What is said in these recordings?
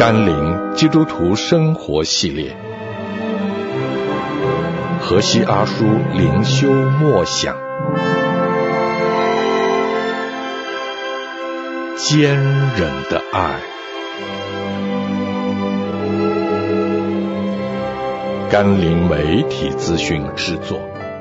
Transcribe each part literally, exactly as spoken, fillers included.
甘霖基督徒生活系列，何西阿书灵修默想，坚忍的爱。甘霖媒体资讯制作。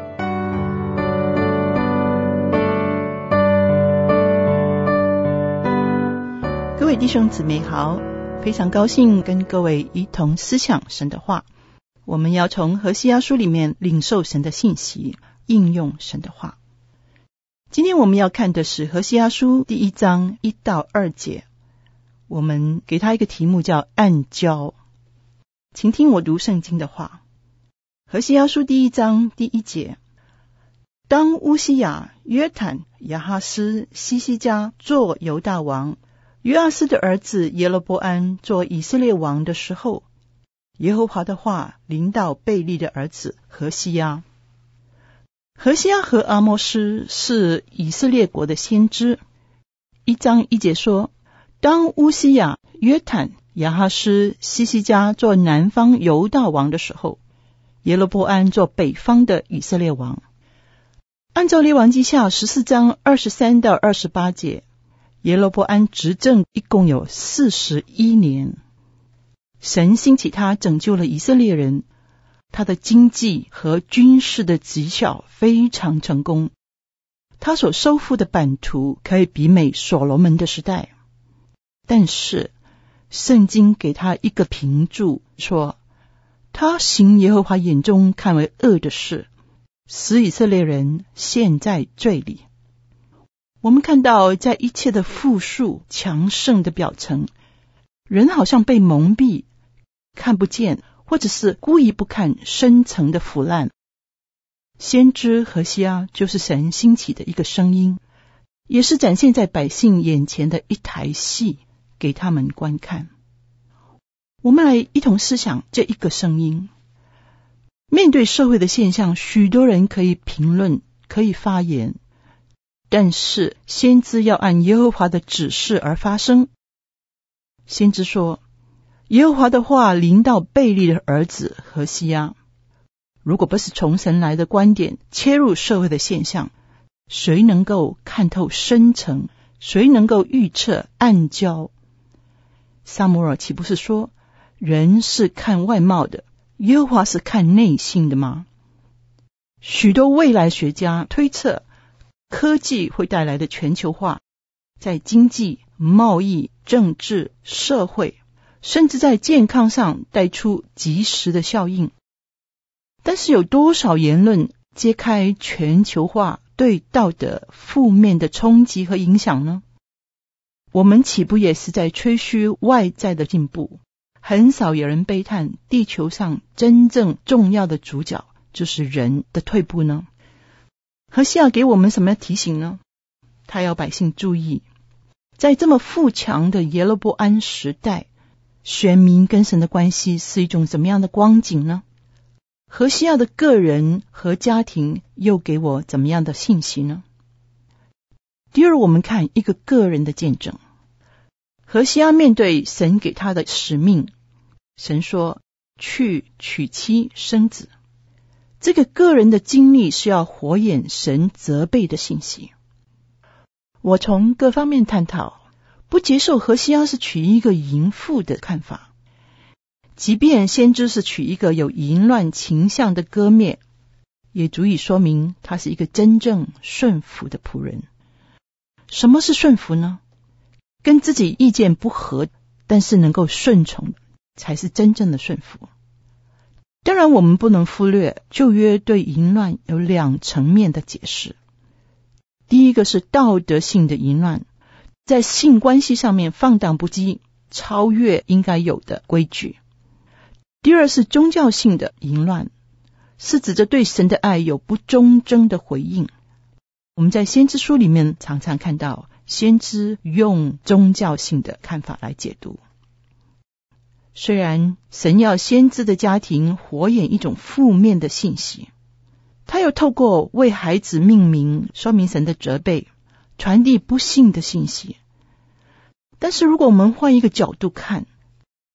各位弟兄姊妹好，非常高兴跟各位一同思想神的话。我们要从何西阿书里面领受神的信息，应用神的话。今天我们要看的是何西阿书第一章一到二节，我们给他一个题目叫暗礁。请听我读圣经的话。何西阿书第一章第一节，当乌西雅、约坦、亚哈斯、西西家做犹大王，约阿斯的儿子耶罗波安做以色列王的时候，耶和华的话临到贝利的儿子何西阿。何西阿和阿摩斯是以色列国的先知。一章一节说，当乌西雅、约坦、亚哈斯、西西家做南方犹大王的时候，耶罗波安做北方的以色列王。按照列王记下十四章二十三到二十八节，耶罗波安执政一共有四十一年。神兴起他拯救了以色列人，他的经济和军事的绩效非常成功，他所收复的版图可以媲美所罗门的时代。但是圣经给他一个评注，说他行耶和华眼中看为恶的事，使以色列人陷在罪里。我们看到在一切的富庶强盛的表层，人好像被蒙蔽，看不见，或者是故意不看深层的腐烂。先知何西阿就是神兴起的一个声音，也是展现在百姓眼前的一台戏，给他们观看。我们来一同思想这一个声音。面对社会的现象，许多人可以评论，可以发言，但是先知要按耶和华的指示而发声。先知说，耶和华的话临到贝利的儿子何西阿。如果不是从神来的观点切入社会的现象，谁能够看透深层？谁能够预测暗礁？撒母耳岂不是说，人是看外貌的，耶和华是看内心的吗？许多未来学家推测，科技会带来的全球化，在经济、贸易、政治、社会，甚至在健康上带出及时的效应。但是有多少言论揭开全球化对道德负面的冲击和影响呢？我们岂不也是在吹嘘外在的进步？很少有人悲叹地球上真正重要的主角就是人的退步呢？何西阿给我们什么提醒呢？他要百姓注意，在这么富强的耶罗波安时代，选民跟神的关系是一种怎么样的光景呢？何西阿的个人和家庭又给我怎么样的信息呢？第二，我们看一个个人的见证。何西阿面对神给他的使命，神说去娶妻生子。这个个人的经历是要火眼神责备的信息。我从各方面探讨，不接受何西阿是娶一个淫妇的看法。即便先知是娶一个有淫乱倾向的歌灭，也足以说明他是一个真正顺服的仆人。什么是顺服呢？跟自己意见不合，但是能够顺从，才是真正的顺服。当然我们不能忽略旧约对淫乱有两层面的解释。第一个是道德性的淫乱，在性关系上面放荡不羁，超越应该有的规矩。第二是宗教性的淫乱，是指着对神的爱有不忠贞的回应。我们在先知书里面常常看到先知用宗教性的看法来解读。虽然神要先知的家庭火眼一种负面的信息，他又透过为孩子命名说明神的责备，传递不幸的信息。但是如果我们换一个角度看，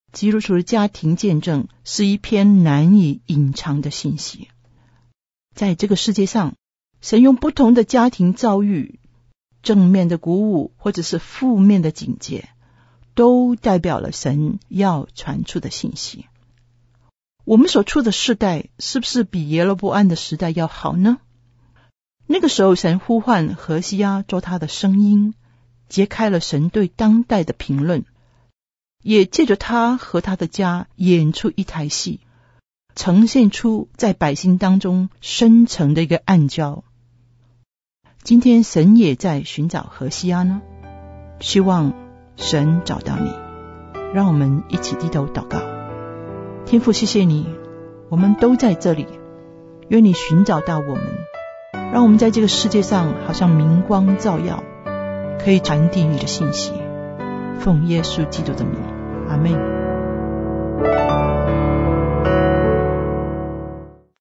基督徒的家庭见证是一篇难以隐藏的信息。在这个世界上，神用不同的家庭遭遇，正面的鼓舞或者是负面的警戒，都代表了神要传出的信息。我们所处的世代是不是比耶罗波安的时代要好呢？那个时候神呼唤何西阿做他的声音，揭开了神对当代的评论，也借着他和他的家演出一台戏，呈现出在百姓当中深层的一个暗礁。今天神也在寻找何西阿呢，希望神找到你。让我们一起低头祷告。天父，谢谢你，我们都在这里，愿你寻找到我们，让我们在这个世界上好像明光照耀，可以传递你的信息。奉耶稣基督的名，阿们。